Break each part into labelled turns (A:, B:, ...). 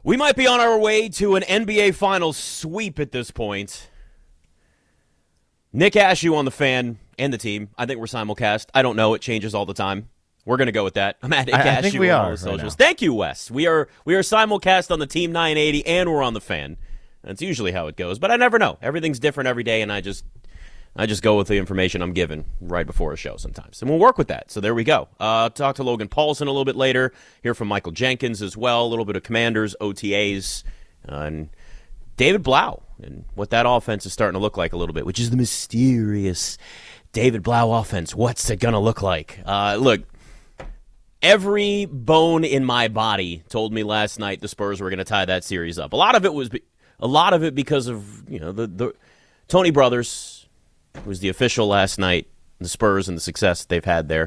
A: We might be on our way to an NBA Finals sweep at this point. Nick Ashew on the Fan and the team. I think we're simulcast. I don't know. It changes all the time. We're going to go with that. I'm at Nick Ashew.
B: I think we are
A: on all the socials. Thank you, Wes. We are simulcast on the Team 980 and we're on the Fan. That's usually how it goes, but I never know. Everything's different every day, and I just go with the information I'm given right before a show sometimes. And we'll work with that. So there we go. Talk to Logan Paulson a little bit later. Hear from Michael Jenkins as well. A little bit of Commanders, OTAs, and David Blau and what that offense is starting to look like a little bit, which is the mysterious David Blau offense. What's it going to look like? Look, every bone in my body told me last night the Spurs were going to tie that series up. A lot of it because of, the Tony Brothers, who was the official last night, the Spurs and the success they've had there.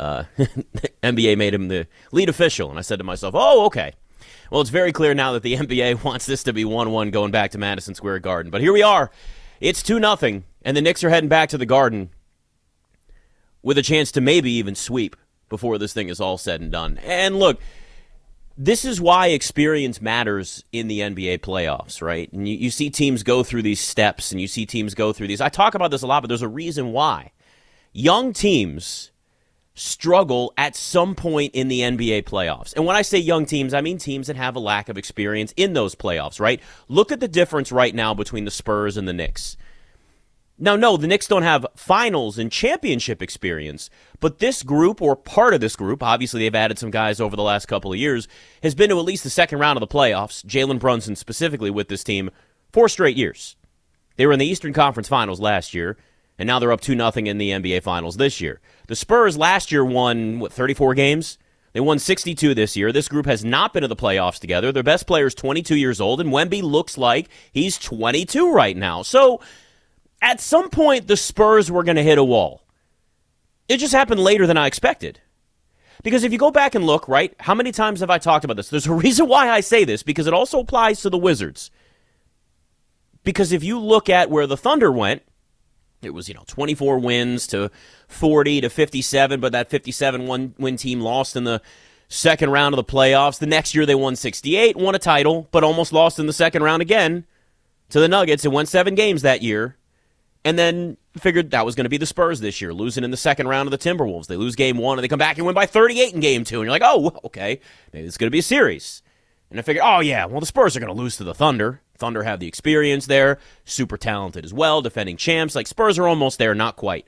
A: NBA made him the lead official, and I said to myself, oh, okay. Well, it's very clear now that the NBA wants this to be 1-1 going back to Madison Square Garden. But here we are. It's 2-0, and the Knicks are heading back to the Garden with a chance to maybe even sweep before this thing is all said and done. And look, this is why experience matters in the NBA playoffs, right? And you see teams go through these steps, and you see teams go through these. I talk about this a lot, but there's a reason why. Young teams struggle at some point in the NBA playoffs. And when I say young teams, I mean teams that have a lack of experience in those playoffs, right? Look at the difference right now between the Spurs and the Knicks. Now, no, the Knicks don't have finals and championship experience, but this group, or part of this group, obviously they've added some guys over the last couple of years, has been to at least the second round of the playoffs, Jalen Brunson specifically with this team, 4 straight years. They were in the Eastern Conference Finals last year, and now they're up 2-0 in the NBA Finals this year. The Spurs last year won, 34 games? They won 62 this year. This group has not been to the playoffs together. Their best player is 22 years old, and Wemby looks like he's 22 right now. So at some point, the Spurs were going to hit a wall. It just happened later than I expected. Because if you go back and look, right, how many times have I talked about this? There's a reason why I say this, because it also applies to the Wizards. Because if you look at where the Thunder went, it was, 24 wins to 40 to 57, but that 57 win team lost in the second round of the playoffs. The next year they won 68, won a title, but almost lost in the second round again to the Nuggets and won 7 games that year. And then figured that was going to be the Spurs this year, losing in the second round of the Timberwolves. They lose game 1, and they come back and win by 38 in game 2. And you're like, oh, okay, maybe it's going to be a series. And I figured, oh, yeah, well, the Spurs are going to lose to the Thunder. Thunder have the experience there, super talented as well, defending champs. Like, Spurs are almost there, not quite.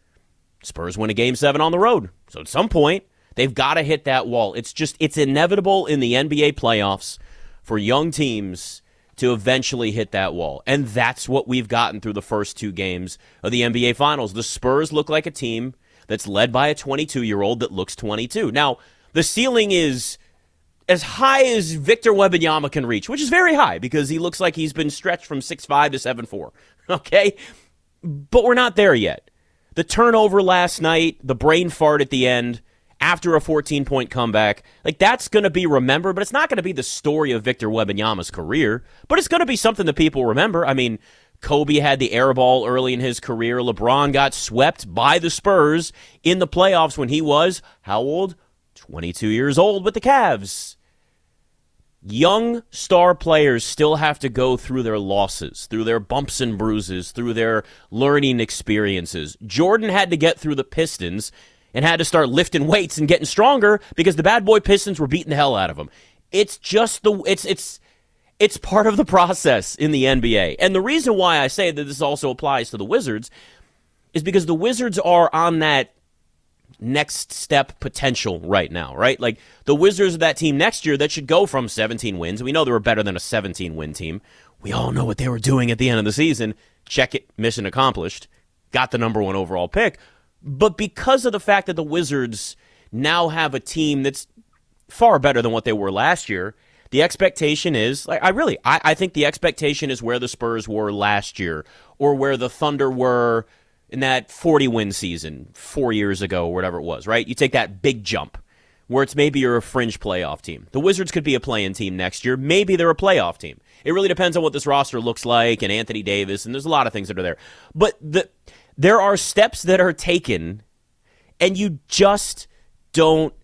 A: Spurs win a game 7 on the road. So at some point, they've got to hit that wall. It's inevitable in the NBA playoffs for young teams to eventually hit that wall. And that's what we've gotten through the first 2 games of the NBA Finals. The Spurs look like a team that's led by a 22-year-old that looks 22. Now, the ceiling is as high as Victor Wembanyama can reach, which is very high because he looks like he's been stretched from 6'5 to 7'4, okay? But we're not there yet. The turnover last night, the brain fart at the end, after a 14-point comeback, like, that's going to be remembered, but it's not going to be the story of Victor Wembanyama's career, but it's going to be something that people remember. I mean, Kobe had the air ball early in his career. LeBron got swept by the Spurs in the playoffs when he was, how old? 22 years old with the Cavs. Young star players still have to go through their losses, through their bumps and bruises, through their learning experiences. Jordan had to get through the Pistons and had to start lifting weights and getting stronger because the bad boy Pistons were beating the hell out of him. It's just it's part of the process in the NBA. And the reason why I say that this also applies to the Wizards is because the Wizards are on that next step potential right now, right? Like, the Wizards of that team next year that should go from 17 wins. We know they were better than a 17-win team. We all know what they were doing at the end of the season. Check it, mission accomplished. Got the number 1 overall pick. But because of the fact that the Wizards now have a team that's far better than what they were last year, the expectation is, like, I think the expectation is where the Spurs were last year, or where the Thunder were in that 40-win season 4 years ago, or whatever it was, right? You take that big jump where it's maybe you're a fringe playoff team. The Wizards could be a play-in team next year. Maybe they're a playoff team. It really depends on what this roster looks like, and Anthony Davis, and there's a lot of things that are there. But there are steps that are taken, and you just don't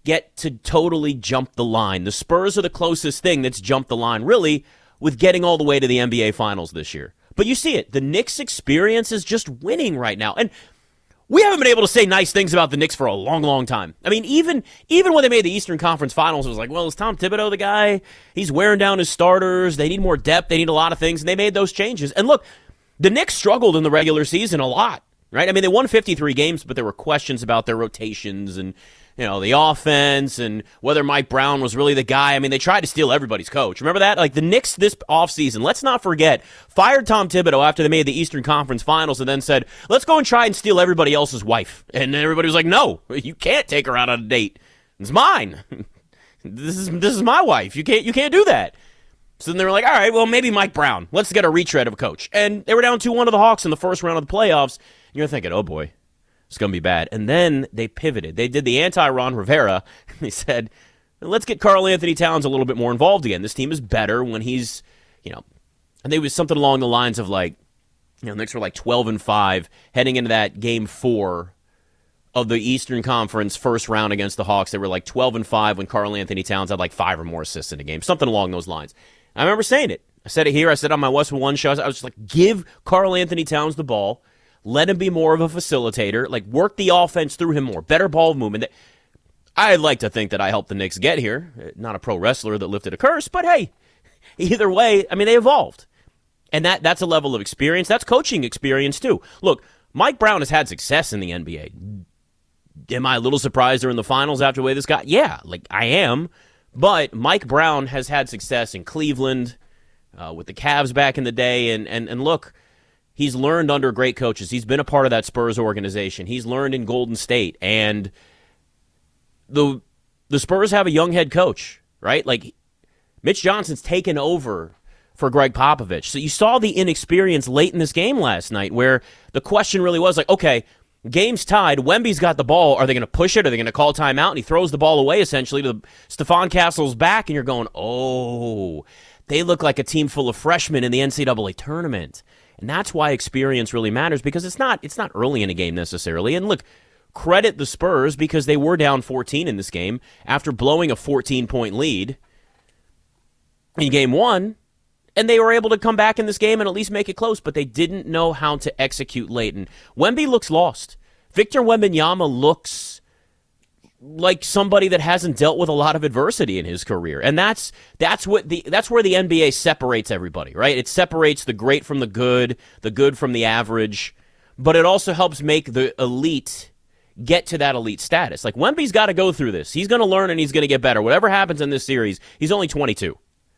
A: get to totally jump the line. The Spurs are the closest thing that's jumped the line, really, with getting all the way to the NBA Finals this year. But you see it. The Knicks experience is just winning right now. And we haven't been able to say nice things about the Knicks for a long, long time. I mean, even when they made the Eastern Conference Finals, it was like, well, is Tom Thibodeau the guy? He's wearing down his starters. They need more depth. They need a lot of things. And they made those changes. And look, the Knicks struggled in the regular season a lot, right? I mean, they won 53 games, but there were questions about their rotations and, the offense and whether Mike Brown was really the guy. I mean, they tried to steal everybody's coach. Remember that? Like, the Knicks this offseason, let's not forget, fired Tom Thibodeau after they made the Eastern Conference Finals and then said, let's go and try and steal everybody else's wife. And everybody was like, no, you can't take her out on a date. It's mine. This is my wife. You can't do that. So then they were like, all right, well, maybe Mike Brown. Let's get a retread of a coach. And they were down 2-1 to the Hawks in the first round of the playoffs. And you're thinking, oh, boy. It's going to be bad. And then they pivoted. They did the anti-Ron Rivera. They said, let's get Karl Anthony Towns a little bit more involved again. This team is better when he's, and they was something along the lines of like, Knicks were like 12-5 heading into that game 4 of the Eastern Conference first round against the Hawks. They were like 12-5 when Karl Anthony Towns had like 5 or more assists in a game. Something along those lines. I remember saying it. I said it here. I said on my Westwood One show. I was just like, give Karl Anthony Towns the ball. Let him be more of a facilitator. Like, work the offense through him more. Better ball movement. I'd like to think that I helped the Knicks get here. Not a pro wrestler that lifted a curse, but hey, either way, I mean, they evolved. And that's a level of experience. That's coaching experience, too. Look, Mike Brown has had success in the NBA. Am I a little surprised they're in the finals after the way this got? Yeah, like, I am. But Mike Brown has had success in Cleveland, with the Cavs back in the day. And look, he's learned under great coaches. He's been a part of that Spurs organization. He's learned in Golden State. And the Spurs have a young head coach, right? Like, Mitch Johnson's taken over for Greg Popovich. So you saw the inexperience late in this game last night where the question really was like, okay, game's tied. Wemby's got the ball. Are they going to push it? Are they going to call timeout? And he throws the ball away essentially to Stephon Castle's back. And you're going, oh, they look like a team full of freshmen in the NCAA tournament. And that's why experience really matters, because it's not early in a game necessarily. And look, credit the Spurs because they were down 14 in this game after blowing a 14-point lead in game 1, and they were able to come back in this game and at least make it close, but they didn't know how to execute late. And Wemby looks lost. Victor Wembanyama looks like somebody that hasn't dealt with a lot of adversity in his career. And that's where the NBA separates everybody, right? It separates the great from the good from the average, but it also helps make the elite get to that elite status. Like, Wemby's got to go through this. He's going to learn and he's going to get better. Whatever happens in this series, he's only 22.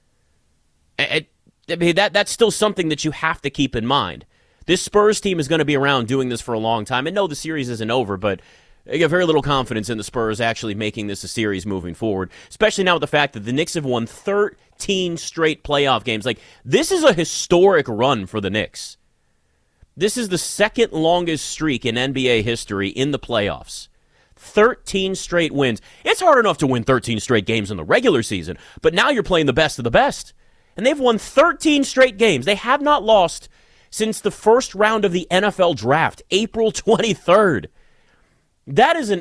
A: That's still something that you have to keep in mind. This Spurs team is going to be around doing this for a long time. And no, the series isn't over, but I got very little confidence in the Spurs actually making this a series moving forward, especially now with the fact that the Knicks have won 13 straight playoff games. Like, this is a historic run for the Knicks. This is the second longest streak in NBA history in the playoffs. 13 straight wins. It's hard enough to win 13 straight games in the regular season, but now you're playing the best of the best. And they've won 13 straight games. They have not lost since the first round of the NFL draft, April 23rd. That is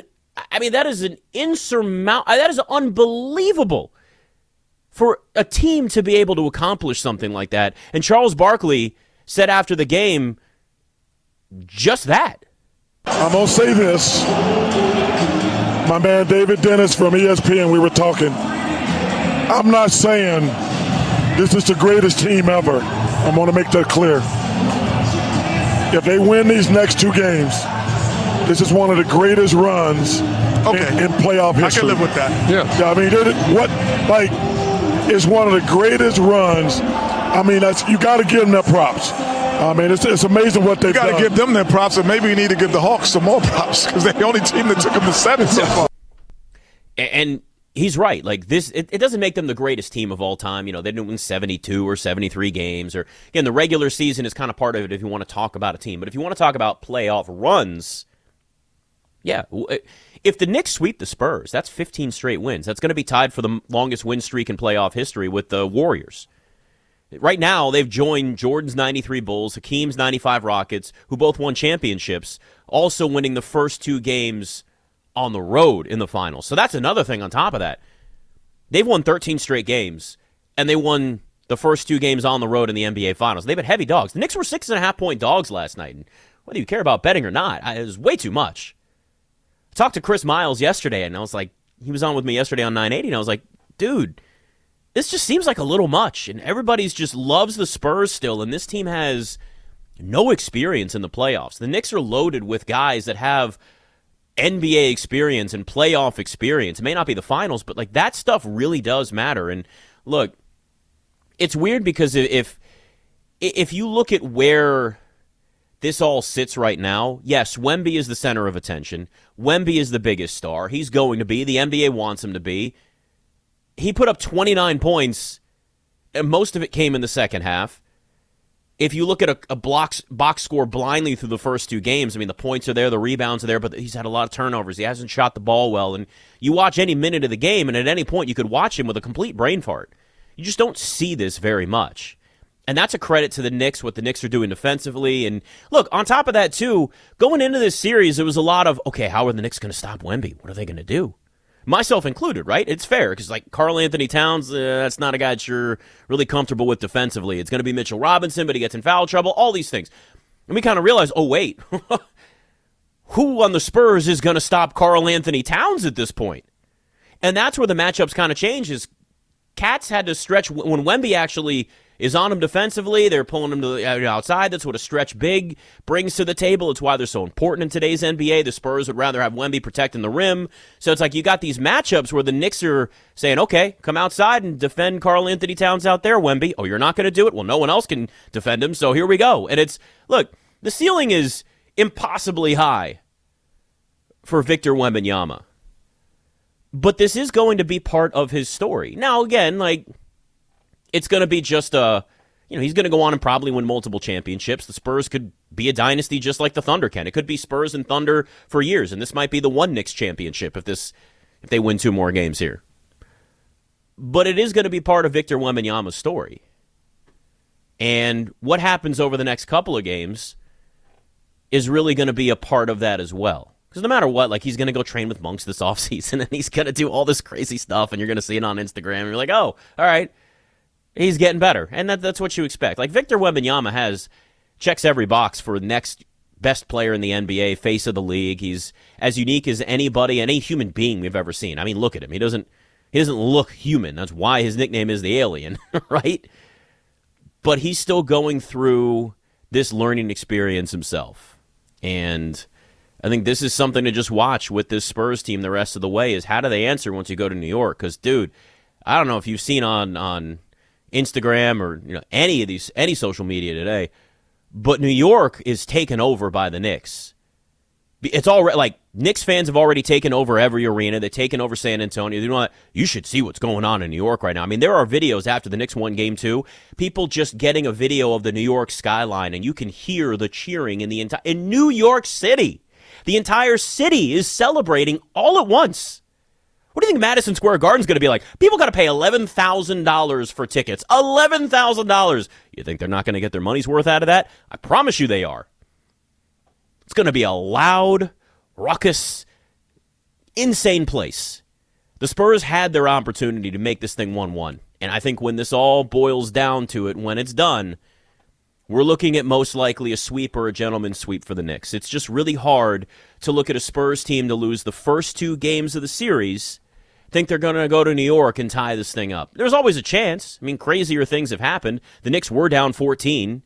A: unbelievable for a team to be able to accomplish something like that. And Charles Barkley said after the game just that.
B: I'm going to say this. My man David Dennis from ESPN, we were talking. I'm not saying this is the greatest team ever. I'm going to make that clear. If they win these next 2 games, this is one of the greatest runs in playoff history. I
C: can live with that. Yeah.
B: I mean, it's one of the greatest runs. I mean, you got to give them their props. I mean, it's amazing what they've done.
C: You got to give them their props, and maybe you need to give the Hawks some more props because they're the only team that took them to 7 so far.
A: And he's right. Like, this, it doesn't make them the greatest team of all time. They didn't win 72 or 73 games. Or again, the regular season is kind of part of it if you want to talk about a team. But if you want to talk about playoff runs, yeah, if the Knicks sweep the Spurs, that's 15 straight wins. That's going to be tied for the longest win streak in playoff history with the Warriors. Right now, they've joined Jordan's 93 Bulls, Hakeem's 95 Rockets, who both won championships, also winning the first 2 games on the road in the finals. So that's another thing on top of that. They've won 13 straight games, and they won the first 2 games on the road in the NBA Finals. They've been heavy dogs. The Knicks were 6.5-point dogs last night, and whether you care about betting or not, it was way too much. I talked to Chris Miles yesterday, and I was like, he was on with me yesterday on 980, and I was like, dude, this just seems like a little much, and everybody's just loves the Spurs still, and this team has no experience in the playoffs. The Knicks are loaded with guys that have NBA experience and playoff experience. It may not be the finals, but like that stuff really does matter. And look, it's weird because if you look at where this all sits right now, yes, Wemby is the center of attention. Wemby is the biggest star. He's going to be. The NBA wants him to be. He put up 29 points, and most of it came in the second half. If you look at a box score blindly through the first 2 games, I mean, the points are there, the rebounds are there, but he's had a lot of turnovers. He hasn't shot the ball well. And you watch any minute of the game, and at any point you could watch him with a complete brain fart. You just don't see this very much. And that's a credit to the Knicks, what the Knicks are doing defensively. And look, on top of that, too, going into this series, it was a lot of, okay, how are the Knicks going to stop Wemby? What are they going to do? Myself included, right? It's fair, because like Karl Anthony Towns, that's not a guy that you're really comfortable with defensively. It's going to be Mitchell Robinson, but he gets in foul trouble, all these things. And we kind of realize, oh, wait, who on the Spurs is going to stop Karl Anthony Towns at this point? And that's where the matchups kind of change is Cats had to stretch when Wemby actually is on him defensively. They're pulling him to the outside. That's what a stretch big brings to the table. It's why they're so important in today's NBA. The Spurs would rather have Wemby protecting the rim. So it's like you got these matchups where the Knicks are saying, okay, come outside and defend Karl Anthony Towns out there, Wemby. Oh, you're not going to do it? Well, no one else can defend him, so here we go. And it's, look, the ceiling is impossibly high for Victor Wembanyama. But this is going to be part of his story. Now, again, like, it's going to be just he's going to go on and probably win multiple championships. The Spurs could be a dynasty just like the Thunder can. It could be Spurs and Thunder for years, and this might be the one Knicks championship if they win 2 more games here. But it is going to be part of Victor Wembanyama's story. And what happens over the next couple of games is really going to be a part of that as well. Because no matter what, like, he's going to go train with monks this offseason, and he's going to do all this crazy stuff, and you're going to see it on Instagram, and you're like, oh, all right, he's getting better. And that's what you expect. Like, Victor Wembanyama checks every box for next best player in the NBA, face of the league. He's as unique as anybody, any human being we've ever seen. I mean, look at him. He doesn't look human. That's why his nickname is the Alien, right? But he's still going through this learning experience himself. And I think this is something to just watch with this Spurs team the rest of the way is how do they answer once you go to New York? Because, dude, I don't know if you've seen on Instagram or any social media today, but New York is taken over by the Knicks. It's already like Knicks fans have already taken over every arena. They've taken over San Antonio. You should see what's going on in New York right now. I mean, there are videos after the Knicks won Game 2, people just getting a video of the New York skyline, and you can hear the cheering in New York City. The entire city is celebrating all at once. What do you think Madison Square Garden's going to be like? People got to pay $11,000 for tickets. $11,000. You think they're not going to get their money's worth out of that? I promise you they are. It's going to be a loud, raucous, insane place. The Spurs had their opportunity to make this thing 1-1. And I think when this all boils down to it, when it's done, we're looking at most likely a sweep or a gentleman's sweep for the Knicks. It's just really hard to look at a Spurs team to lose the first 2 games of the series, think they're going to go to New York and tie this thing up. There's always a chance. I mean, crazier things have happened. The Knicks were down 14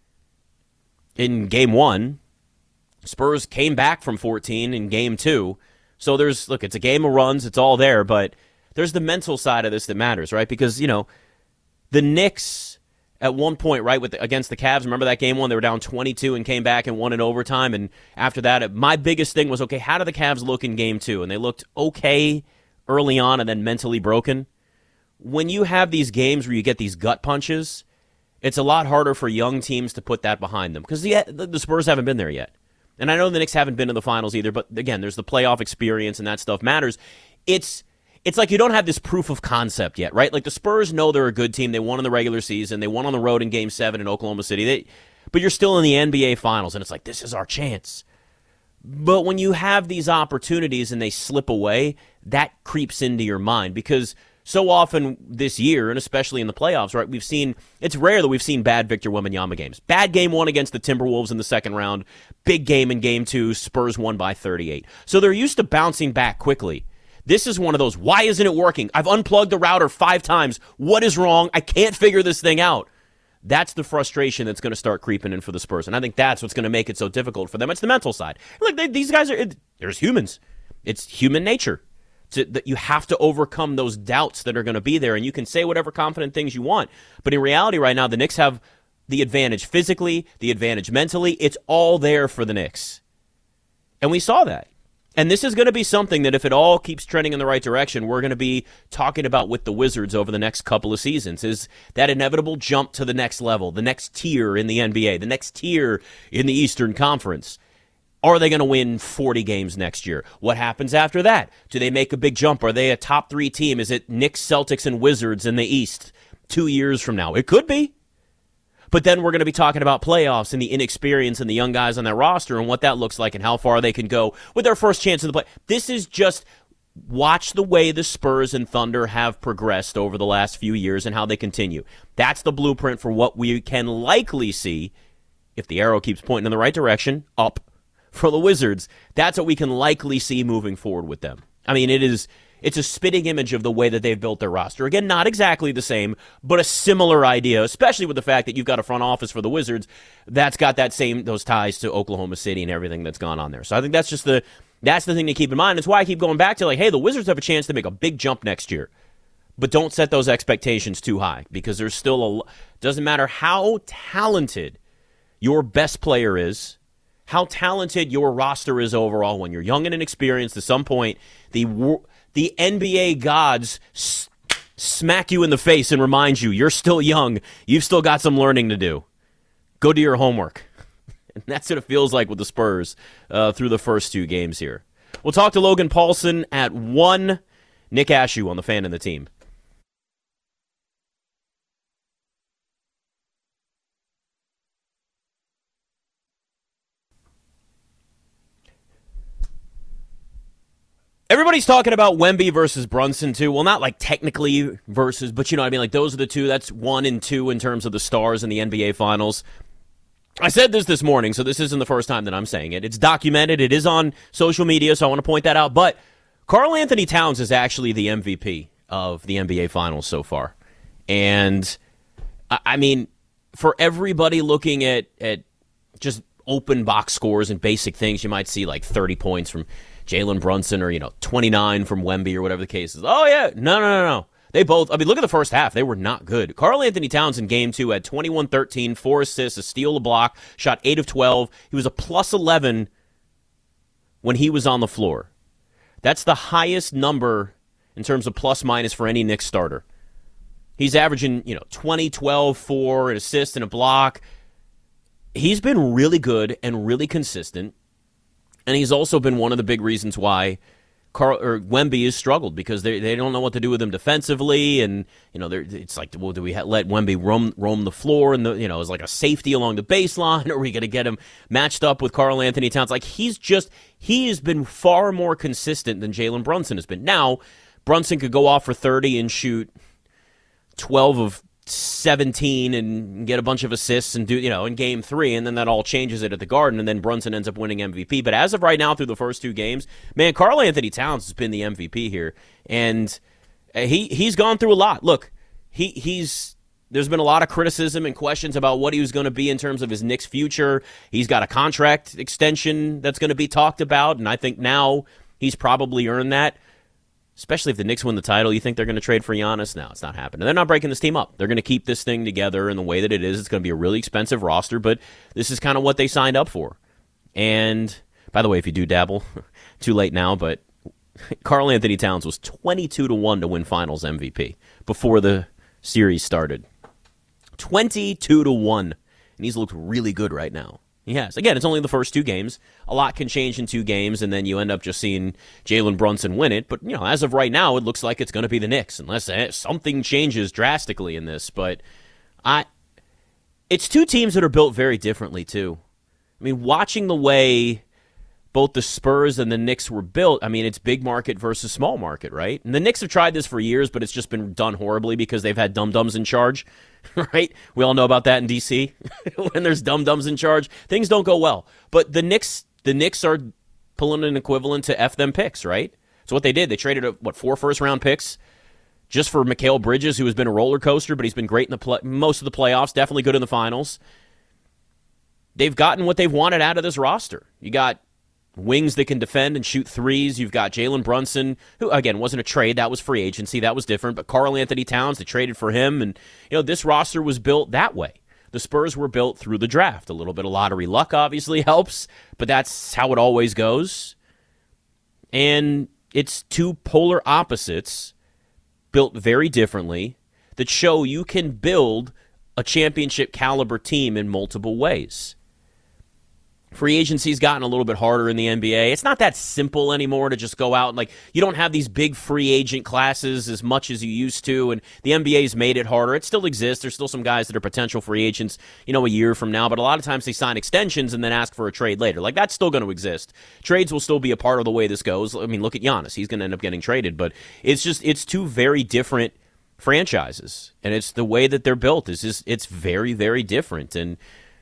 A: in Game 1. Spurs came back from 14 in Game 2. So it's a game of runs. It's all there. But there's the mental side of this that matters, right? Because, the Knicks at one point, right, against the Cavs, remember that game 1? They were down 22 and came back and won in overtime. And after that, my biggest thing was, okay, how do the Cavs look in Game 2? And they looked okay early on and then mentally broken. When you have these games where you get these gut punches, it's a lot harder for young teams to put that behind them. Because the Spurs haven't been there yet. And I know the Knicks haven't been in the finals either, but again, there's the playoff experience and that stuff matters. It's like you don't have this proof of concept yet, right? Like the Spurs know they're a good team. They won in the regular season. They won on the road in Game 7 in Oklahoma City. But you're still in the NBA Finals, and it's like, this is our chance. But when you have these opportunities and they slip away, that creeps into your mind because so often this year, and especially in the playoffs, right, it's rare that we've seen bad Victor Wembanyama games. Bad game 1 against the Timberwolves in the second round, big game in game 2, Spurs won by 38. So they're used to bouncing back quickly. This is one of those, why isn't it working? I've unplugged the router 5 times. What is wrong? I can't figure this thing out. That's the frustration that's going to start creeping in for the Spurs. And I think that's what's going to make it so difficult for them. It's the mental side. Look, these guys there's humans. It's human nature. That you have to overcome those doubts that are going to be there. And you can say whatever confident things you want. But in reality right now, the Knicks have the advantage physically, the advantage mentally. It's all there for the Knicks. And we saw that. And this is going to be something that if it all keeps trending in the right direction, we're going to be talking about with the Wizards over the next couple of seasons, is that inevitable jump to the next level, the next tier in the NBA, the next tier in the Eastern Conference. Are they going to win 40 games next year? What happens after that? Do they make a big jump? Are they a top 3 team? Is it Knicks, Celtics, and Wizards in the East 2 years from now? It could be. But then we're going to be talking about playoffs and the inexperience and the young guys on that roster and what that looks like and how far they can go with their first chance of the play. This is just watch the way the Spurs and Thunder have progressed over the last few years and how they continue. That's the blueprint for what we can likely see if the arrow keeps pointing in the right direction, up for the Wizards. That's what we can likely see moving forward with them. I mean, it's a spitting image of the way that they've built their roster. Again, not exactly the same, but a similar idea, especially with the fact that you've got a front office for the Wizards that's got those ties to Oklahoma City and everything that's gone on there. So I think that's the thing to keep in mind. It's why I keep going back to, like, hey, the Wizards have a chance to make a big jump next year. But don't set those expectations too high because there's still doesn't matter how talented your best player is, how talented your roster is overall. When you're young and inexperienced, at some point, the NBA gods smack you in the face and remind you you're still young. You've still got some learning to do. Go do your homework. And that's what it feels like with the Spurs through the first 2 games here. We'll talk to Logan Paulson at 1. Nick Ashew on the Fan and the Team. Everybody's talking about Wemby versus Brunson, too. Well, not like technically versus, but you know what I mean? Like, those are the 2. That's 1 and 2 in terms of the stars in the NBA Finals. I said this morning, so this isn't the first time that I'm saying it. It's documented. It is on social media, so I want to point that out. But Karl Anthony Towns is actually the MVP of the NBA Finals so far. And, I mean, for everybody looking at just open box scores and basic things, you might see like 30 points from Jalen Brunson or, 29 from Wemby or whatever the case is. Oh, yeah. No. They both, look at the first half. They were not good. Karl Anthony Towns in Game 2 had 21-13, 4 assists, a steal, a block, shot 8 of 12. He was a plus 11 when he was on the floor. That's the highest number in terms of plus-minus for any Knicks starter. He's averaging, 20, 12, 4, an assist and a block. He's been really good and really consistent. And he's also been one of the big reasons why Wemby has struggled because they don't know what to do with him defensively, and it's like, well, do we let Wemby roam the floor and as like a safety along the baseline, or are we going to get him matched up with Karl Anthony Towns? Like he has been far more consistent than Jalen Brunson has been. Now Brunson could go off for 30 and shoot 12 of 17 and get a bunch of assists and do, in Game 3, and then that all changes it at the Garden, and then Brunson ends up winning MVP. But as of right now, through the first 2 games, man, Karl Anthony Towns has been the MVP here, and he's gone through a lot. Look, there's been a lot of criticism and questions about what he was going to be in terms of his Knicks future. He's got a contract extension that's going to be talked about, and I think now he's probably earned that. Especially if the Knicks win the title, you think they're going to trade for Giannis? No, it's not happening. They're not breaking this team up. They're going to keep this thing together in the way that it is. It's going to be a really expensive roster, but this is kind of what they signed up for. And, by the way, if you do dabble, too late now, but Karl Anthony Towns was 22-1 to win Finals MVP before the series started. 22-1. And he's looked really good right now. He has. Again, it's only the first 2 games. A lot can change in 2 games, and then you end up just seeing Jalen Brunson win it. But, as of right now, it looks like it's going to be the Knicks, unless something changes drastically in this. But it's 2 teams that are built very differently, too. I mean, watching the way both the Spurs and the Knicks were built, I mean, it's big market versus small market, right? And the Knicks have tried this for years, but it's just been done horribly because they've had dum-dums in charge, right? We all know about that in D.C. When there's dum-dums in charge, things don't go well. But the Knicks are pulling an equivalent to F them picks, right? So what they did, they traded, 4 first-round picks just for Mikal Bridges, who has been a roller coaster, but he's been great in most of the playoffs, definitely good in the finals. They've gotten what they've wanted out of this roster. You got wings that can defend and shoot threes. You've got Jalen Brunson, who, again, wasn't a trade. That was free agency. That was different. But Karl Anthony Towns, they traded for him. And, this roster was built that way. The Spurs were built through the draft. A little bit of lottery luck obviously helps, but that's how it always goes. And it's two polar opposites built very differently that show you can build a championship caliber team in multiple ways. Free agency's gotten a little bit harder in the NBA. It's not that simple anymore to just go out and, you don't have these big free agent classes as much as you used to, and the NBA's made it harder. It still exists. There's still some guys that are potential free agents, a year from now, but a lot of times they sign extensions and then ask for a trade later. That's still going to exist. Trades will still be a part of the way this goes. I mean, look at Giannis. He's going to end up getting traded, but it's two very different franchises, and it's the way that they're built. It's very, very different, and,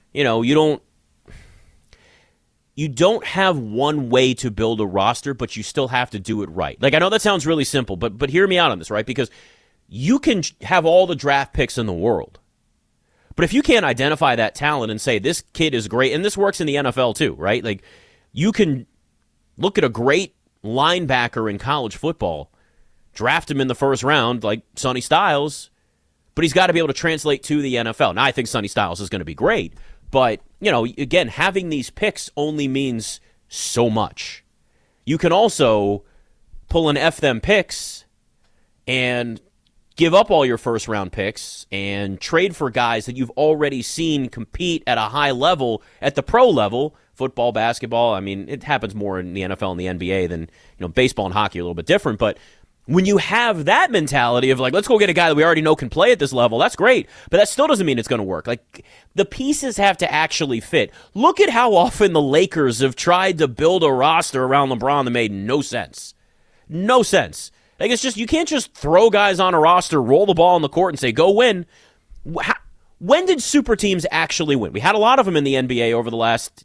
A: you don't have one way to build a roster, but you still have to do it right. I know that sounds really simple, but hear me out on this, right? Because you can have all the draft picks in the world, but if you can't identify that talent and say, this kid is great, and this works in the NFL too, right? You can look at a great linebacker in college football, draft him in the first round like Sonny Styles, but he's got to be able to translate to the NFL. Now, I think Sonny Styles is going to be great, but, again, having these picks only means so much. You can also pull an F them picks and give up all your first-round picks and trade for guys that you've already seen compete at a high level, at the pro level, football, basketball. I mean, it happens more in the NFL and the NBA than, baseball and hockey are a little bit different, but when you have that mentality of let's go get a guy that we already know can play at this level, that's great, but that still doesn't mean it's going to work. The pieces have to actually fit. Look at how often the Lakers have tried to build a roster around LeBron that made no sense. No sense. It's just, you can't just throw guys on a roster, roll the ball on the court and say, go win. When did super teams actually win? We had a lot of them in the NBA over the last,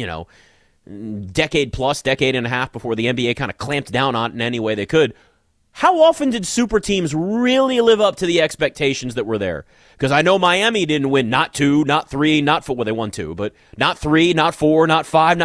A: decade plus, decade and a half before the NBA kind of clamped down on it in any way they could. How often did super teams really live up to the expectations that were there? Because I know Miami didn't win not 2, not 3, not 4. Well, they won 2, but not 3, not 4, not 5.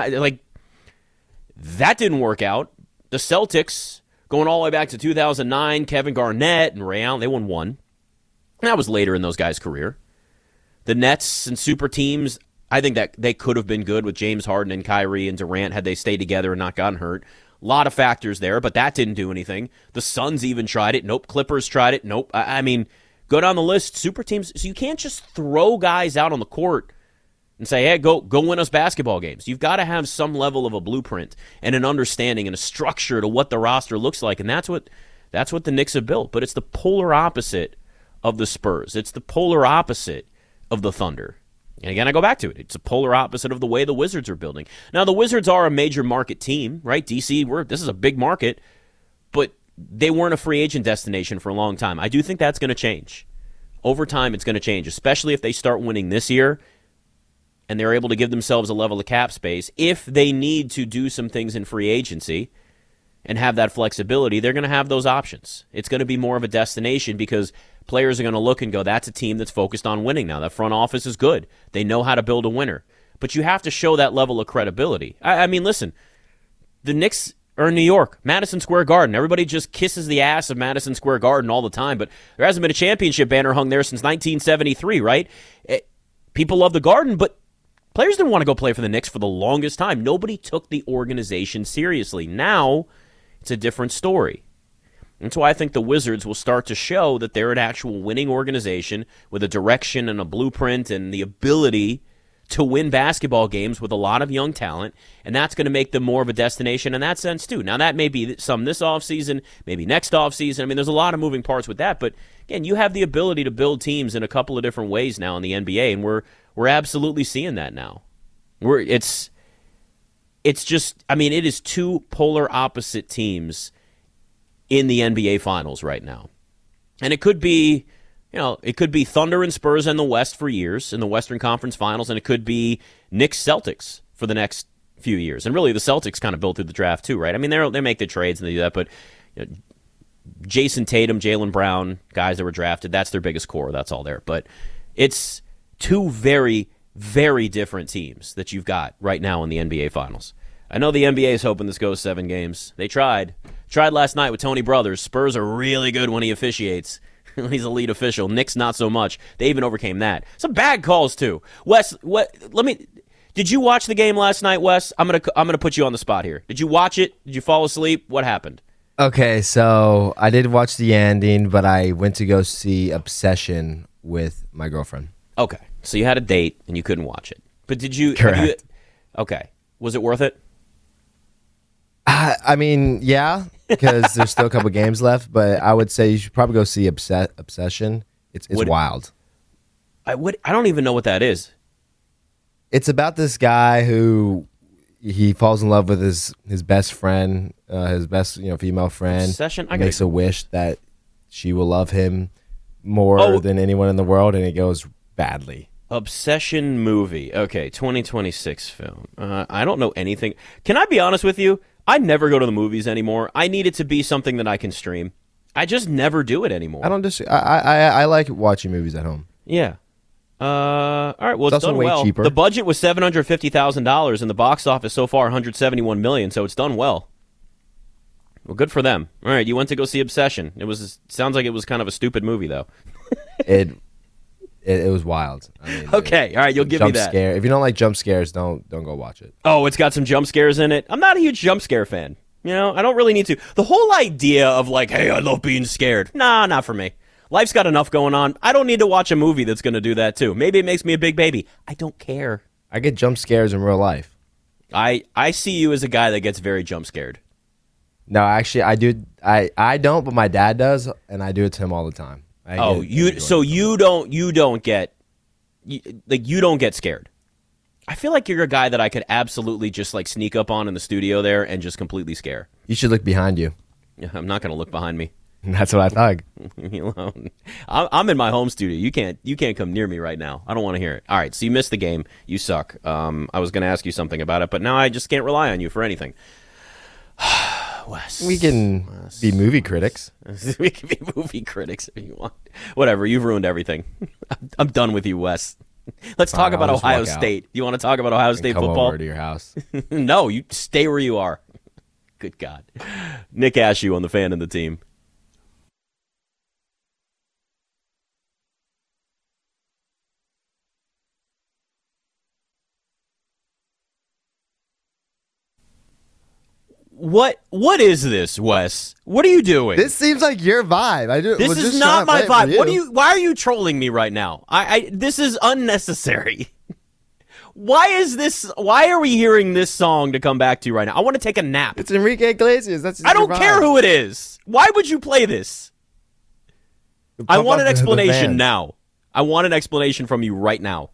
A: That didn't work out. The Celtics, going all the way back to 2009, Kevin Garnett and Ray Allen, they won 1. That was later in those guys' career. The Nets and super teams, I think that they could have been good with James Harden and Kyrie and Durant had they stayed together and not gotten hurt. A lot of factors there, but that didn't do anything. The Suns even tried it. Nope. Clippers tried it. Nope. I mean, go down the list. Super teams. So you can't just throw guys out on the court and say, hey, go win us basketball games. You've got to have some level of a blueprint and an understanding and a structure to what the roster looks like, and that's what the Knicks have built. But it's the polar opposite of the Spurs. It's the polar opposite of the Thunder. And again, I go back to it. It's a polar opposite of the way the Wizards are building. Now, the Wizards are a major market team, right? DC, this is a big market, but they weren't a free agent destination for a long time. I do think that's going to change. Over time, it's going to change, especially if they start winning this year and they're able to give themselves a level of cap space. If they need to do some things in free agency and have that flexibility, they're going to have those options. It's going to be more of a destination because players are going to look and go, that's a team that's focused on winning now. That front office is good. They know how to build a winner. But you have to show that level of credibility. I mean, listen, the Knicks are in New York, Madison Square Garden. Everybody just kisses the ass of Madison Square Garden all the time, but there hasn't been a championship banner hung there since 1973, right? People love the Garden, but players didn't want to go play for the Knicks for the longest time. Nobody took the organization seriously. Now, it's a different story. And so I think the Wizards will start to show that they're an actual winning organization with a direction and a blueprint and the ability to win basketball games with a lot of young talent, and that's going to make them more of a destination in that sense too. Now, that may be some this offseason, maybe next offseason. I mean, there's a lot of moving parts with that, but again, you have the ability to build teams in a couple of different ways now in the NBA, and we're absolutely seeing that now. it's just, I mean, it is two polar opposite teams in the NBA Finals right now. And it could be, it could be Thunder and Spurs in the West for years in the Western Conference Finals, and it could be Knicks Celtics for the next few years. And really, the Celtics kind of built through the draft too, right? I mean, they make the trades and they do that, but Jason Tatum, Jaylen Brown, guys that were drafted, that's their biggest core. That's all there. But it's two very, very different teams that you've got right now in the NBA Finals. I know the NBA is hoping this goes 7 games. They tried. Tried last night with Tony Brothers. Spurs are really good when he officiates. He's a lead official. Knicks not so much. They even overcame that. Some bad calls too. Wes, did you watch the game last night, Wes? I'm gonna put you on the spot here. Did you watch it? Did you fall asleep? What happened?
D: Okay, so I did watch the ending, but I went to go see Obsession with my girlfriend.
A: Okay, so you had a date and you couldn't watch it. But did you?
D: Correct.
A: Okay, was it worth it?
D: I mean, yeah, because there's still a couple games left, but I would say you should probably go see Obsession. It's wild.
A: I don't even know what that is.
D: It's about this guy who he falls in love with his best friend, his best female friend.
A: Obsession.
D: Makes a wish that she will love him more than anyone in the world, and it goes badly.
A: Obsession movie. Okay, 2026 film. I don't know anything. Can I be honest with you? I never go to the movies anymore. I need it to be something that I can stream. I just never do it anymore.
D: I like watching movies at home.
A: Yeah. All right. Well, it's done
D: way
A: well.
D: cheaper.
A: The budget was $750,000, and the box office so far $171 million. So it's done well. Well, good for them. All right. You went to go see Obsession. Sounds like it was kind of a stupid movie, though.
D: It was wild. I mean,
A: okay. All right. You'll give me that.
D: Scare. If you don't like jump scares, don't go watch it.
A: Oh, it's got some jump scares in it. I'm not a huge jump scare fan. I don't really need to. The whole idea of like, hey, I love being scared. Nah, not for me. Life's got enough going on. I don't need to watch a movie that's going to do that too. Maybe it makes me a big baby. I don't care.
D: I get jump scares in real life.
A: I see you as a guy that gets very jump scared.
D: No, actually, I do. I don't, but my dad does, and I do it to him all the time.
A: You don't get scared. I feel like you're a guy that I could absolutely just like sneak up on in the studio there and just completely scare.
D: You should look behind you.
A: Yeah, I'm not going to look behind me.
D: That's what I thought.
A: I'm in my home studio. You can't come near me right now. I don't want to hear it. All right, so you missed the game. You suck. I was going to ask you something about it, but now I just can't rely on you for anything. Wes,
D: we can be movie critics.
A: We can be movie critics if you want. Whatever. You've ruined everything. I'm done with you, Wes. Let's talk about Ohio State. You want to talk about Ohio State football?
D: Come over to your house.
A: No, you stay where you are. Good God. Nick Ashew on the Fan and the Team. What is this, Wes? What are you doing?
D: This seems like your vibe.
A: This is not my vibe. Why are you trolling me right now? This is unnecessary. Why are we hearing this song to come back to right now? I want to take a nap.
D: It's Enrique Iglesias.
A: I don't care who it is. Why would you play this? I want an explanation now. I want an explanation from you right now.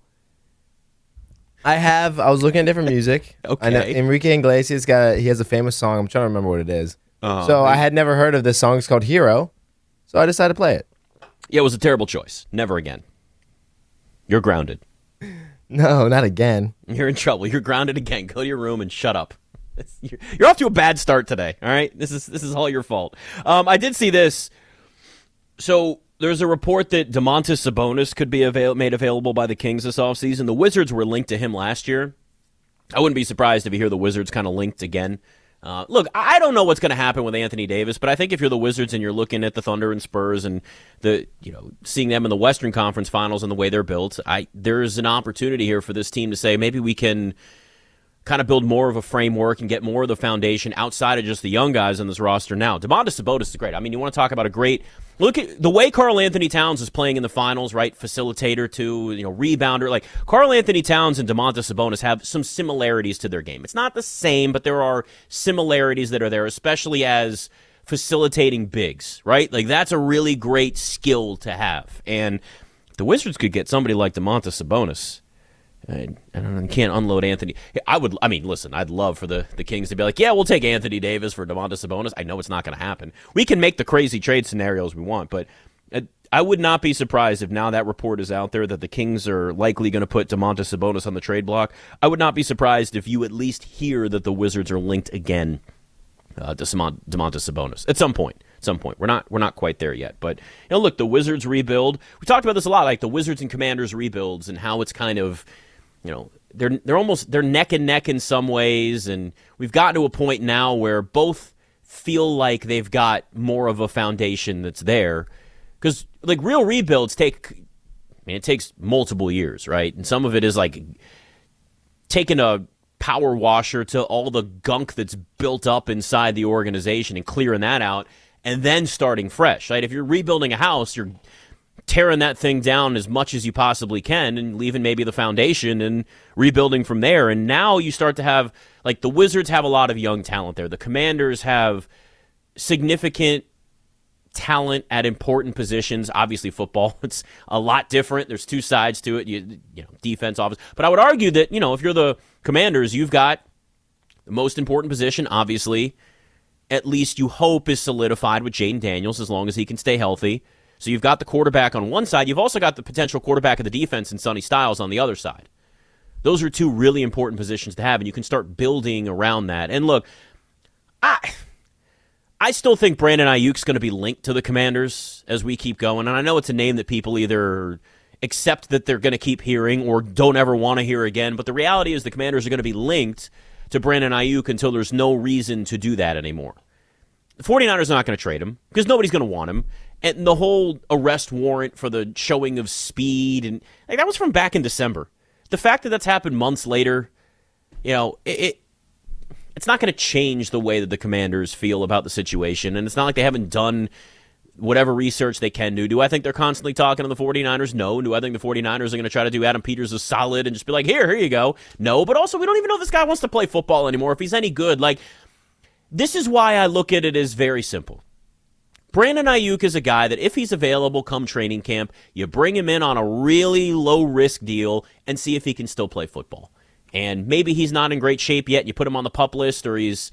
D: I was looking at different music.
A: Okay.
D: I know Enrique Iglesias he has a famous song. I'm trying to remember what it is. So I had never heard of this song. It's called Hero. So I decided to play it.
A: Yeah, it was a terrible choice. Never again. You're grounded.
D: No, not again.
A: You're in trouble. You're grounded again. Go to your room and shut up. You're off to a bad start today. All right, this is all your fault. I did see this. So there's a report that Domantas Sabonis could be made available by the Kings this offseason. The Wizards were linked to him last year. I wouldn't be surprised if you hear the Wizards kind of linked again. Look, I don't know what's going to happen with Anthony Davis, but I think if you're the Wizards and you're looking at the Thunder and Spurs and seeing them in the Western Conference Finals and the way they're built, there's an opportunity here for this team to say maybe we can kind of build more of a framework and get more of the foundation outside of just the young guys on this roster now. Domantas Sabonis is great. I mean, you want to talk about a great look at the way Karl Anthony Towns is playing in the finals, right? Facilitator too, rebounder. Like Karl Anthony Towns and Domantas Sabonis have some similarities to their game. It's not the same, but there are similarities that are there, especially as facilitating bigs, right? Like that's a really great skill to have. And if the Wizards could get somebody like Domantas Sabonis, I don't know, you can't unload Anthony. Listen, I'd love for the Kings to be like, yeah, we'll take Anthony Davis for Domantas Sabonis. I know it's not going to happen. We can make the crazy trade scenarios we want, but I would not be surprised if now that report is out there that the Kings are likely going to put Domantas Sabonis on the trade block. I would not be surprised if you at least hear that the Wizards are linked again to Domantas Sabonis at some point. We're not quite there yet. But look, the Wizards rebuild. We talked about this a lot, like the Wizards and Commanders rebuilds and how it's kind of, they're neck and neck in some ways, and we've gotten to a point now where both feel like they've got more of a foundation that's there. Because like real rebuilds it takes multiple years, right? And some of it is like taking a power washer to all the gunk that's built up inside the organization and clearing that out, and then starting fresh, right? If you're rebuilding a house, you're tearing that thing down as much as you possibly can and leaving maybe the foundation and rebuilding from there. And now you start to have, like, the Wizards have a lot of young talent there. The Commanders have significant talent at important positions. Obviously, football, it's a lot different. There's two sides to it, defense, offense. But I would argue that, if you're the Commanders, you've got the most important position, obviously, at least you hope is solidified with Jaden Daniels as long as he can stay healthy. So you've got the quarterback on one side. You've also got the potential quarterback of the defense in Sonny Styles on the other side. Those are two really important positions to have, and you can start building around that. And look, I still think Brandon Ayuk's going to be linked to the Commanders as we keep going. And I know it's a name that people either accept that they're going to keep hearing or don't ever want to hear again. But the reality is the Commanders are going to be linked to Brandon Ayuk until there's no reason to do that anymore. The 49ers are not going to trade him because nobody's going to want him. And the whole arrest warrant for the showing of speed, and that was from back in December. The fact that that's happened months later, it's not going to change the way that the Commanders feel about the situation. And it's not like they haven't done whatever research they can do. Do I think they're constantly talking to the 49ers? No. Do I think the 49ers are going to try to do Adam Peters a solid and just be like, here you go? No. But also, we don't even know if this guy wants to play football anymore, if he's any good. This is why I look at it as very simple. Brandon Ayuk is a guy that if he's available come training camp, you bring him in on a really low-risk deal and see if he can still play football. And maybe he's not in great shape yet. You put him on the PUP list, or he's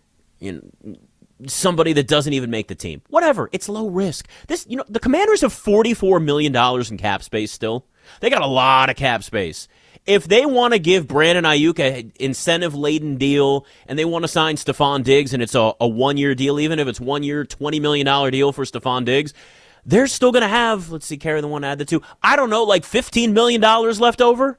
A: somebody that doesn't even make the team. Whatever. It's low risk. The Commanders have $44 million in cap space still. They got a lot of cap space. If they want to give Brandon Ayuk an incentive-laden deal and they want to sign Stephon Diggs and it's a one-year deal, even if it's 1 year, $20 million deal for Stephon Diggs, they're still going to have, carry the one, add the two, I don't know, $15 million left over?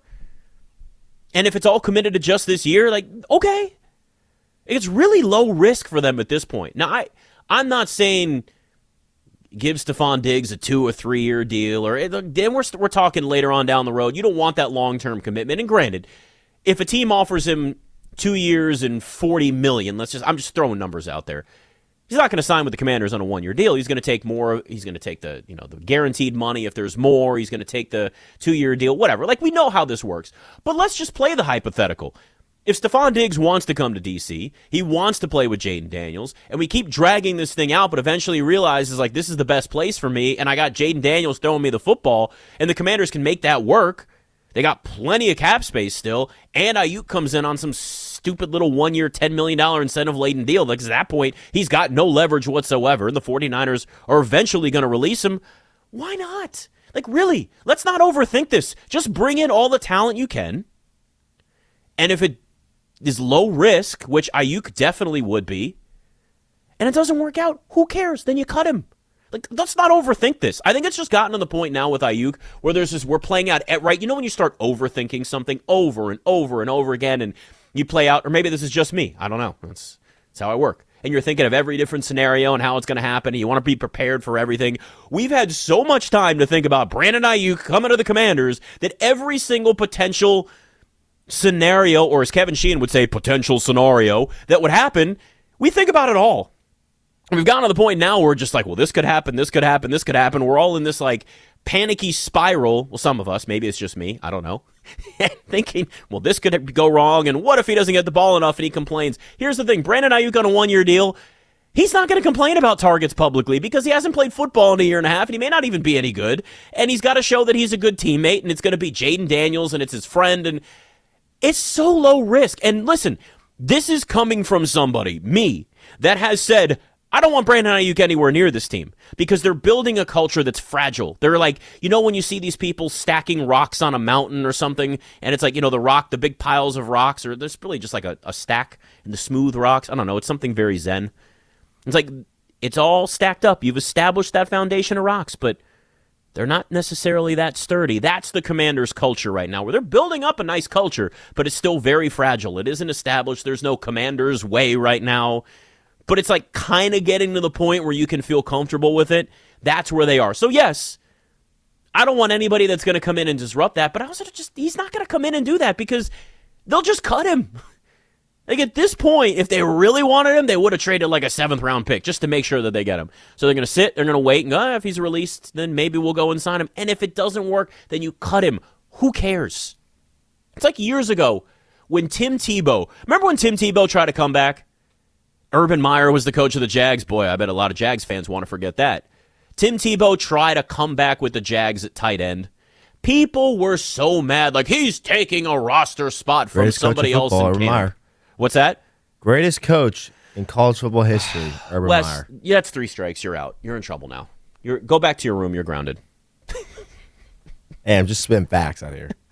A: And if it's all committed to just this year, okay. It's really low risk for them at this point. Now, I'm not saying give Stephon Diggs a 2 or 3 year deal, or then we're talking later on down the road. You don't want that long-term commitment. And granted, if a team offers him 2 years and $40 million, I'm just throwing numbers out there. He's not going to sign with the Commanders on a 1 year deal. He's going to take more. He's going to take the guaranteed money if there's more. He's going to take the 2 year deal, whatever. We know how this works. But let's just play the hypothetical. If Stephon Diggs wants to come to D.C., he wants to play with Jaden Daniels, and we keep dragging this thing out, but eventually realizes, this is the best place for me, and I got Jaden Daniels throwing me the football, and the Commanders can make that work. They got plenty of cap space still, and Ayuk comes in on some stupid little 1 year, $10 million incentive-laden deal. At that point, he's got no leverage whatsoever, and the 49ers are eventually going to release him. Why not? Really, let's not overthink this. Just bring in all the talent you can, and if it is low risk, which Ayuk definitely would be, and it doesn't work out, who cares? Then you cut him. Let's not overthink this. I think it's just gotten to the point now with Ayuk where we're playing out, right? When you start overthinking something over and over and over again, and you play out, or maybe this is just me. I don't know. That's how I work. And you're thinking of every different scenario and how it's going to happen, and you want to be prepared for everything. We've had so much time to think about Brandon Ayuk coming to the Commanders that every single potential scenario, or as Kevin Sheehan would say, potential scenario that would happen, we think about it all. And we've gotten to the point now where we're just this could happen, this could happen, this could happen. We're all in this panicky spiral. Well, some of us, maybe it's just me, I don't know, thinking, this could go wrong, and what if he doesn't get the ball enough and he complains? Here's the thing, Brandon Ayuk on a 1 year deal, He's not going to complain about targets publicly because he hasn't played football in a year and a half, and he may not even be any good. And he's got to show that he's a good teammate, and it's going to be Jaden Daniels, and it's his friend, and it's so low risk. And listen, this is coming from somebody, me, that has said, I don't want Brandon Ayuk anywhere near this team because they're building a culture that's fragile. They're like, when you see these people stacking rocks on a mountain or something, and it's like, the big piles of rocks, or there's really just like a stack and the smooth rocks. I don't know. It's something very zen. It's like it's all stacked up. You've established that foundation of rocks, but they're not necessarily that sturdy. That's the Commanders' culture right now, where they're building up a nice culture, but it's still very fragile. It isn't established. There's no Commanders' way right now. But it's like kind of getting to the point where you can feel comfortable with it. That's where they are. So, yes, I don't want anybody that's going to come in and disrupt that. But I also he's not going to come in and do that because they'll just cut him. Like at this point, if they really wanted him, they would have traded like a 7th-round pick just to make sure that they get him. So they're going to sit, they're going to wait, and if he's released, then maybe we'll go and sign him. And if it doesn't work, then you cut him. Who cares? It's like years ago when Tim Tebow, remember when Tim Tebow tried to come back? Urban Meyer was the coach of the Jags. Boy, I bet a lot of Jags fans want to forget that. Tim Tebow tried to come back with the Jags at tight end. People were so mad, like he's taking a roster spot from somebody else in camp. What's that?
D: Greatest coach in college football history, Urban
A: Wes,
D: Meyer.
A: Yeah, that's 3 strikes. You're out. You're in trouble now. Go back to your room. You're grounded.
D: Hey, I'm just spitting facts out here.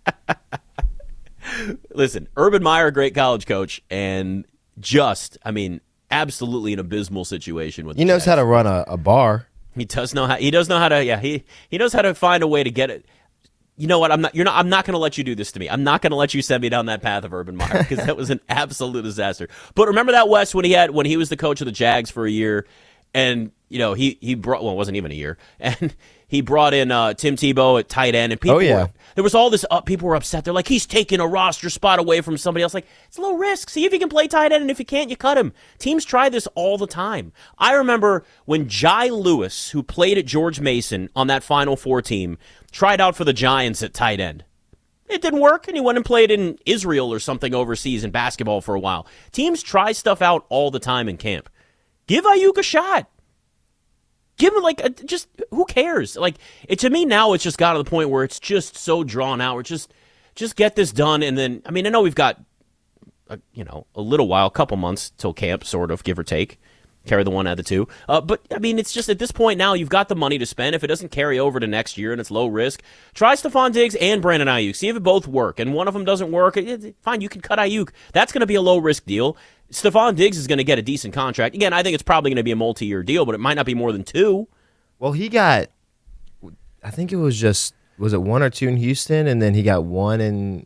A: Listen, Urban Meyer, great college coach, and absolutely an abysmal situation with.
D: He knows how to run a bar.
A: He does know how. He does know how to. Yeah, he knows how to find a way to get it. You know what? I'm not going to let you do this to me. I'm not going to let you send me down that path of Urban Meyer because that was an absolute disaster. But remember that, Wes, when he was the coach of the Jags for a year, and he brought, well, it wasn't even a year, and he brought in Tim Tebow at tight end, and people there was all this people were upset. They're like, he's taking a roster spot away from somebody else. Like, it's low risk. See if he can play tight end, and if he can't, you cut him. Teams try this all the time. I remember when Jai Lewis, who played at George Mason on that Final Four team, tried out for the Giants at tight end. It didn't work, and he went and played in Israel or something overseas in basketball for a while. Teams try stuff out all the time in camp. Give Ayuk a shot. Give him, just, who cares? To me now, it's just got to the point where it's just so drawn out. We're just get this done, and then, I know we've got, a little while, a couple months till camp, sort of, give or take. Carry the one out of the two. But, it's just at this point now, you've got the money to spend. If it doesn't carry over to next year and it's low risk, try Stephon Diggs and Brandon Ayuk. See if it both work. And one of them doesn't work, fine, you can cut Ayuk. That's going to be a low risk deal. Stephon Diggs is going to get a decent contract. Again, I think it's probably going to be a multi-year deal, but it might not be more than 2.
D: Well, he got, I think it was it 1 or 2 in Houston, and then he got 1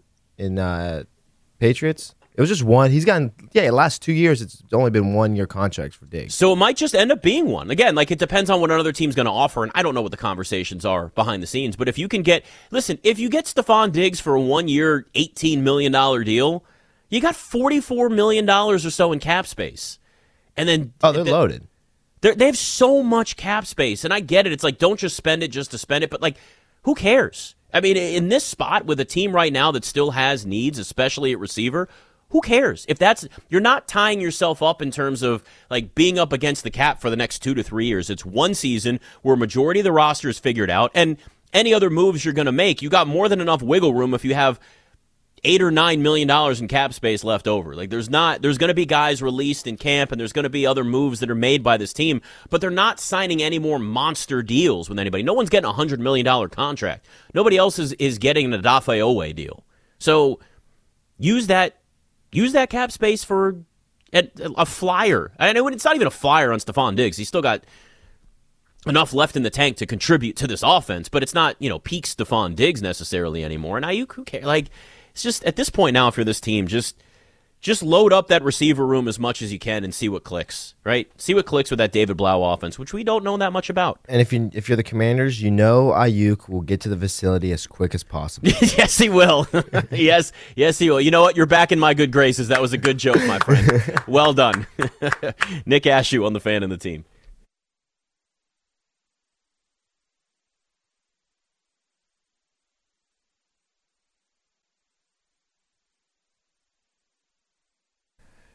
D: in Patriots? It was just 1. He's gotten, last 2 years, it's only been 1-year contracts for Diggs.
A: So it might just end up being 1. Again, it depends on what another team's going to offer, and I don't know what the conversations are behind the scenes, but if you get Stephon Diggs for a 1-year, $18 million deal, you got $44 million or so in cap space. And then
D: they're loaded.
A: They have so much cap space, and I get it. It's like, don't just spend it just to spend it, but who cares? In this spot with a team right now that still has needs, especially at receiver, who cares? If you're not tying yourself up in terms of being up against the cap for the next 2 to 3 years. It's one season where a majority of the roster is figured out, and any other moves you're going to make, you got more than enough wiggle room if you have $8 or $9 million in cap space left over. There's going to be guys released in camp, and there's going to be other moves that are made by this team, but they're not signing any more monster deals with anybody. No one's getting a $100 million contract. Nobody else is getting an Odafe Oweh deal. So use that cap space for a flyer. It's not even a flyer on Stephon Diggs. He's still got enough left in the tank to contribute to this offense, but it's not, peak Stephon Diggs necessarily anymore. And Ayuk, who cares? It's just, at this point now, for this team, just load up that receiver room as much as you can and see what clicks, right? See what clicks with that David Blau offense, which we don't know that much about.
D: And if you're the Commanders, Ayuk will get to the facility as quick as possible.
A: Yes, he will. yes, he will. You know what? You're back in my good graces. That was a good joke, my friend. Well done. Nick Ashew on the Fan and the Team.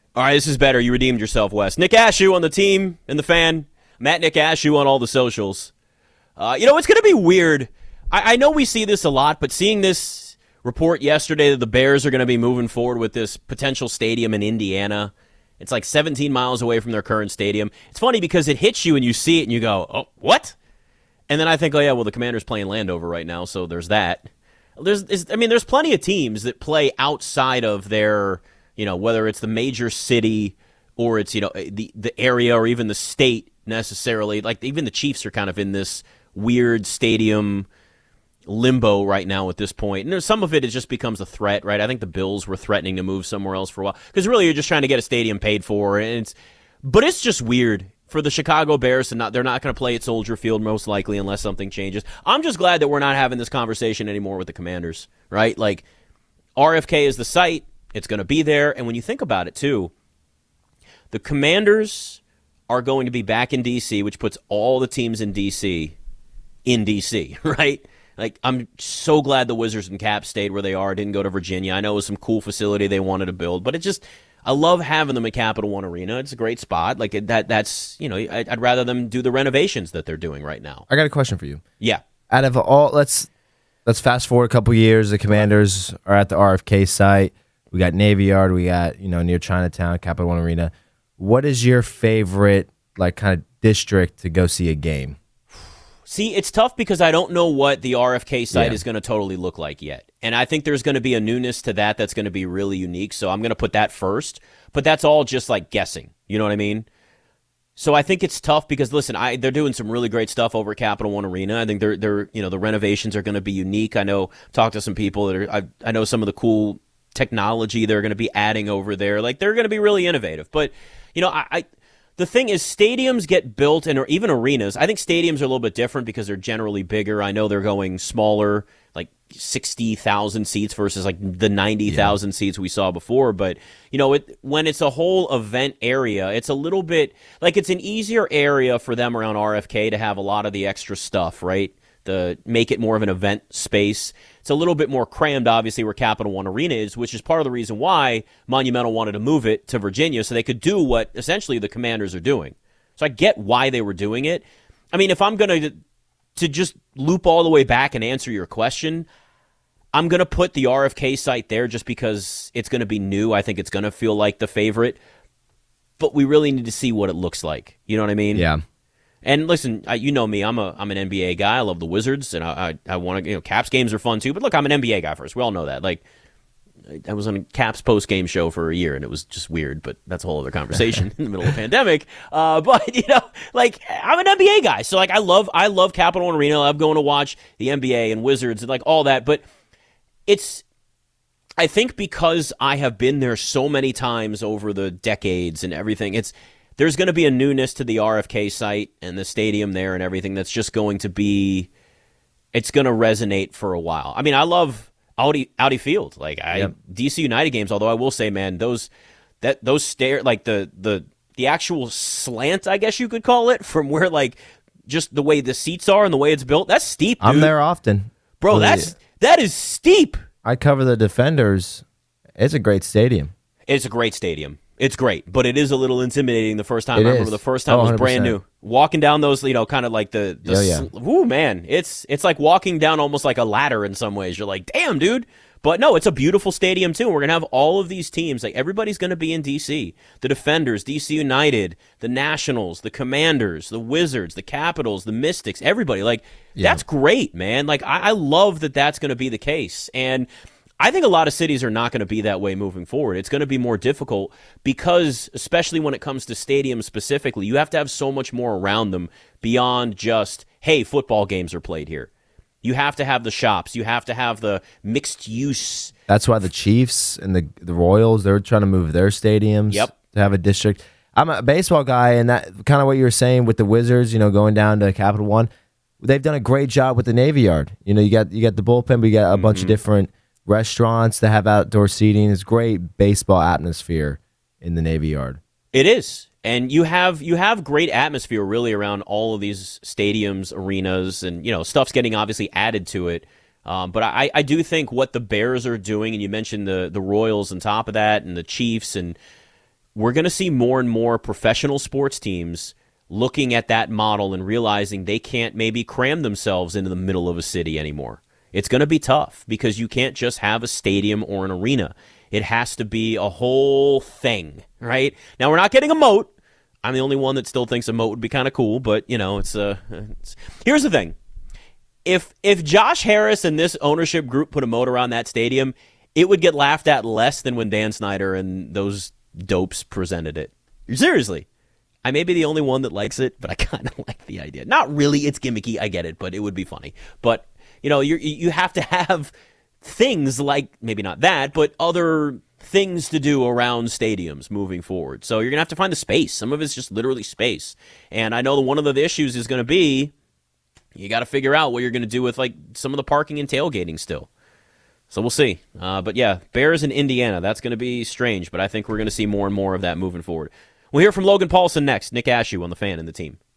A: All right, this is better. You redeemed yourself, Wes. Nick Ashew on the team and the fan. Matt Nick Ashew on all the socials. It's going to be weird. I know we see this a lot, but seeing this report yesterday that the Bears are going to be moving forward with this potential stadium in Indiana, it's like 17 miles away from their current stadium. It's funny because it hits you and you see it and you go, oh, what? And then I think, the Commanders playing Landover right now, so there's that. There's plenty of teams that play outside of their, whether it's the major city or it's, the area or even the state necessarily. Like, even the Chiefs are kind of in this weird stadium limbo right now at this point. And there's some of it just becomes a threat, right? I think the Bills were threatening to move somewhere else for a while. Because really, you're just trying to get a stadium paid for. But it's just weird for the Chicago Bears and they're not going to play at Soldier Field most likely unless something changes. I'm just glad that we're not having this conversation anymore with the Commanders, right? Like, RFK is the site. It's going to be there. And when you think about it, too, the Commanders are going to be back in D.C., which puts all the teams in D.C., right? Like, I'm so glad the Wizards and Caps stayed where they are, didn't go to Virginia. I know it was some cool facility they wanted to build, but I love having them at Capital One Arena. It's a great spot. Like, that's I'd rather them do the renovations that they're doing right now.
D: I got a question for you.
A: Yeah.
D: Out of all, let's fast forward a couple years. The Commanders are at the RFK site. We got Navy Yard. We got near Chinatown, Capital One Arena. What is your favorite kind of district to go see a game?
A: See, it's tough because I don't know what the RFK site is going to totally look like yet. And I think there's going to be a newness to that that's going to be really unique. So I'm going to put that first. But that's all just like guessing. You know what I mean? So I think it's tough because, listen, they're doing some really great stuff over at Capital One Arena. I think they're the renovations are going to be unique. I know, talked to some people that I know some of the cool technology they're going to be adding over there. Like, they're going to be really innovative. But, the thing is, stadiums get built, or even arenas. I think stadiums are a little bit different because they're generally bigger. I know they're going smaller, like 60,000 seats versus like the 90,000 seats we saw before. But, when it's a whole event area, it's a little bit like it's an easier area for them around RFK to have a lot of the extra stuff, right? To make it more of an event space. It's a little bit more crammed, obviously, where Capital One Arena is, which is part of the reason why Monumental wanted to move it to Virginia so they could do what essentially the Commanders are doing. So I get why they were doing it. I mean, if I'm going to just loop all the way back and answer your question, I'm going to put the RFK site there just because it's going to be new. I think it's going to feel like the favorite. But we really need to see what it looks like. You know what I mean?
D: Yeah.
A: And listen, you know me, I'm an NBA guy. I love the Wizards, and I want to, Caps games are fun too. But look, I'm an NBA guy first. We all know that. Like, I was on a Caps post-game show for a year, and it was just weird, but that's a whole other conversation in the middle of a pandemic. But, I'm an NBA guy. So, I love Capital One Arena. I love going to watch the NBA and Wizards and, all that. But I think because I have been there so many times over the decades and everything, there's going to be a newness to the RFK site and the stadium there and everything that's just going to be, it's going to resonate for a while. I mean, I love Audi Field. DC United games, although I will say, man, those stairs, the actual slant, I guess you could call it, from where, just the way the seats are and the way it's built, that's steep, dude.
D: I'm there often.
A: Bro, that is steep.
D: I cover the Defenders. It's a great stadium.
A: It's a great stadium. It's great, but it is a little intimidating the first time. I remember the first time it was brand new. Walking down those, kind of like ooh, man, it's like walking down almost like a ladder in some ways. You're like, damn, dude. But no, it's a beautiful stadium too. We're going to have all of these teams. Like, everybody's going to be in D.C. The Defenders, D.C. United, the Nationals, the Commanders, the Wizards, the Capitals, the Mystics, everybody. That's great, man. I love that that's going to be the case. And I think a lot of cities are not going to be that way moving forward. It's going to be more difficult because, especially when it comes to stadiums specifically, you have to have so much more around them beyond just, hey, football games are played here. You have to have the shops. You have to have the mixed use.
D: That's why the Chiefs and the Royals, they're trying to move their stadiums to have a district. I'm a baseball guy, and that kind of what you were saying with the Wizards, going down to Capital One. They've done a great job with the Navy Yard. You got the bullpen, but you got a bunch of different restaurants that have outdoor seating. It's great baseball atmosphere in the Navy Yard.
A: It is. And you have great atmosphere really around all of these stadiums, arenas, and stuff's getting obviously added to it. But I do think what the Bears are doing, and you mentioned the Royals on top of that, and the Chiefs, and we're going to see more and more professional sports teams looking at that model and realizing they can't maybe cram themselves into the middle of a city anymore. It's going to be tough because you can't just have a stadium or an arena. It has to be a whole thing, right? Now, we're not getting a moat. I'm the only one that still thinks a moat would be kind of cool, but, it's here's the thing. If Josh Harris and this ownership group put a moat around that stadium, it would get laughed at less than when Dan Snyder and those dopes presented it. Seriously. I may be the only one that likes it, but I kind of like the idea. Not really, it's gimmicky, I get it, but it would be funny. But, you have to have things like, maybe not that, but other things to do around stadiums moving forward. So you're going to have to find the space. Some of it's just literally space. And I know that one of the issues is going to be you got to figure out what you're going to do with like some of the parking and tailgating still. So we'll see. But yeah, Bears in Indiana, that's going to be strange, but I think we're going to see more and more of that moving forward. We'll hear from Logan Paulson next. Nick Ashew on The Fan and the Team.